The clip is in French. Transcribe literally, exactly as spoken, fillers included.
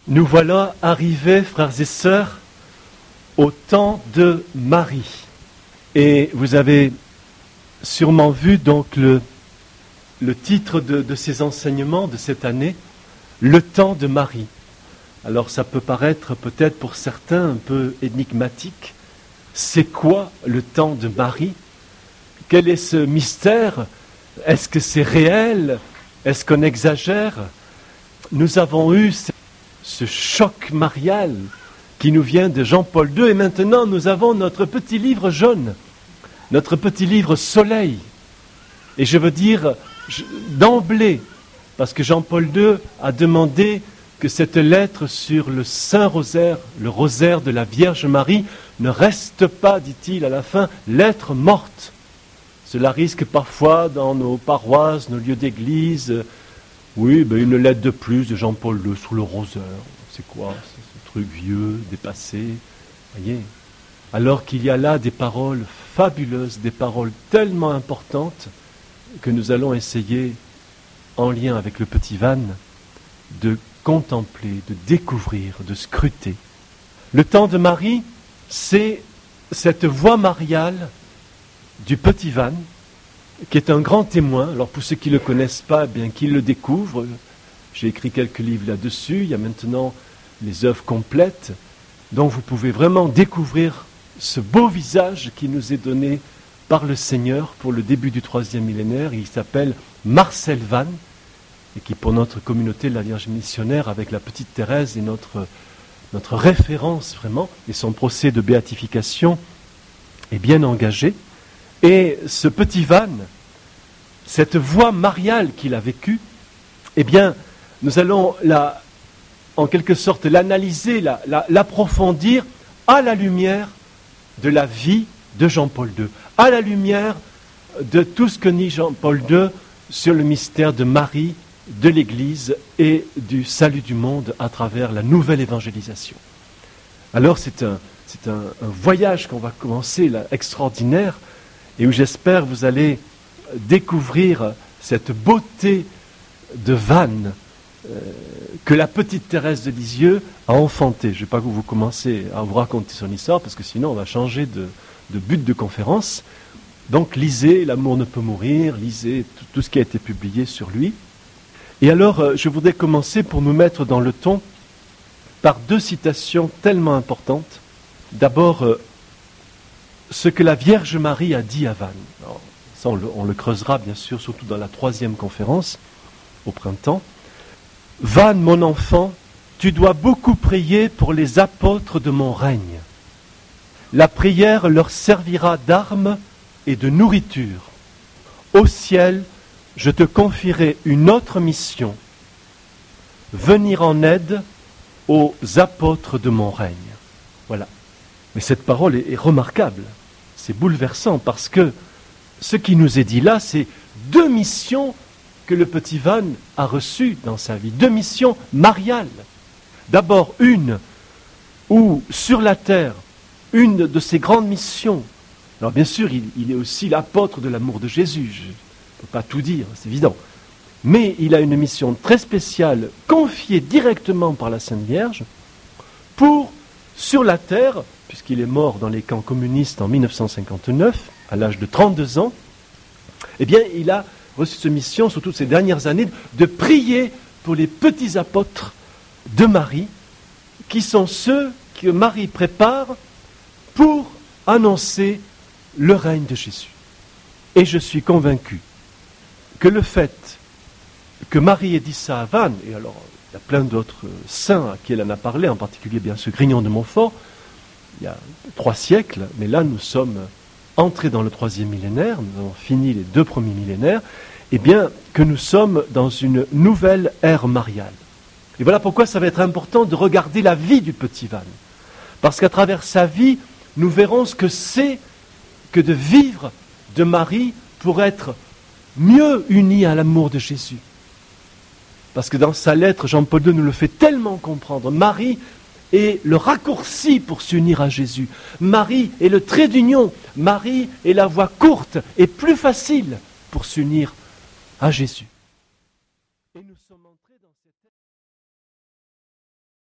Nous voilà arrivés, frères et sœurs, au temps de Marie. Et vous avez sûrement vu donc le, le titre de, de ces enseignements de cette année, le temps de Marie. Alors ça peut paraître peut-être pour certains un peu énigmatique. C'est quoi le temps de Marie? Quel est ce mystère? Est-ce que c'est réel? Est-ce qu'on exagère? Nous avons eu ce choc marial qui nous vient de Jean-Paul deux et maintenant nous avons notre petit livre jaune, notre petit livre soleil. Et je veux dire je, d'emblée, parce que Jean-Paul deux a demandé que cette lettre sur le Saint-Rosaire, le rosaire de la Vierge Marie, ne reste pas, dit-il à la fin, lettre morte. Cela risque parfois dans nos paroisses, nos lieux d'église, oui, ben une lettre de plus de Jean-Paul deux sous le rosaire. C'est quoi ce truc vieux, dépassé, voyez. Alors qu'il y a là des paroles fabuleuses, des paroles tellement importantes que nous allons essayer, en lien avec le petit Van, de contempler, de découvrir, de scruter. Le temps de Marie, c'est cette voix mariale du petit Van, qui est un grand témoin. Alors pour ceux qui ne le connaissent pas, eh bien qu'ils le découvrent. J'ai écrit quelques livres là-dessus. Il y a maintenant les œuvres complètes. Donc vous pouvez vraiment découvrir ce beau visage qui nous est donné par le Seigneur pour le début du troisième millénaire. Il s'appelle Marcel Van, et qui pour notre communauté de la Vierge missionnaire, avec la petite Thérèse, est notre, notre référence vraiment, et son procès de béatification est bien engagé. Et ce petit Van, cette voix mariale qu'il a vécue, eh bien, nous allons la, en quelque sorte l'analyser, la, la, l'approfondir à la lumière de la vie de Jean-Paul deux, à la lumière de tout ce que dit Jean-Paul deux sur le mystère de Marie, de l'Église et du salut du monde à travers la nouvelle évangélisation. Alors c'est un, c'est un, un voyage qu'on va commencer là, extraordinaire, et où j'espère vous allez découvrir cette beauté de Van euh, que la petite Thérèse de Lisieux a enfantée. Je ne vais pas que vous commencez à vous raconter son histoire, parce que sinon on va changer de, de but de conférence. Donc lisez L'amour ne peut mourir, lisez tout, tout ce qui a été publié sur lui. Et alors euh, je voudrais commencer pour nous mettre dans le ton par deux citations tellement importantes. D'abord, euh, ce que la Vierge Marie a dit à Van. Alors, ça, on le, on le creusera bien sûr, surtout dans la troisième conférence, au printemps. Van, mon enfant, tu dois beaucoup prier pour les apôtres de mon règne. La prière leur servira d'arme et de nourriture. Au ciel, je te confierai une autre mission, venir en aide aux apôtres de mon règne. Voilà. Mais cette parole est, est remarquable. C'est bouleversant parce que ce qui nous est dit là, c'est deux missions que le petit Van a reçues dans sa vie, deux missions mariales. D'abord une où, sur la terre, une de ses grandes missions, alors bien sûr, il, il est aussi l'apôtre de l'amour de Jésus, je ne peux pas tout dire, c'est évident, mais il a une mission très spéciale, confiée directement par la Sainte Vierge, pour, sur la terre, puisqu'il est mort dans les camps communistes en mille neuf cent cinquante-neuf, à l'âge de trente-deux ans, eh bien, il a reçu cette mission, sur toutes ces dernières années, de prier pour les petits apôtres de Marie, qui sont ceux que Marie prépare pour annoncer le règne de Jésus. Et je suis convaincu que le fait que Marie ait dit ça à Van, et alors il y a plein d'autres saints à qui elle en a parlé, en particulier bien sûr Grignon de Montfort, il y a trois siècles, mais là nous sommes entrés dans le troisième millénaire, nous avons fini les deux premiers millénaires, et bien que nous sommes dans une nouvelle ère mariale. Et voilà pourquoi ça va être important de regarder la vie du petit Van. Parce qu'à travers sa vie, nous verrons ce que c'est que de vivre de Marie pour être mieux unis à l'amour de Jésus. Parce que dans sa lettre, Jean-Paul deux nous le fait tellement comprendre. Marie est le raccourci pour s'unir à Jésus. Marie est le trait d'union. Marie est la voie courte et plus facile pour s'unir à Jésus.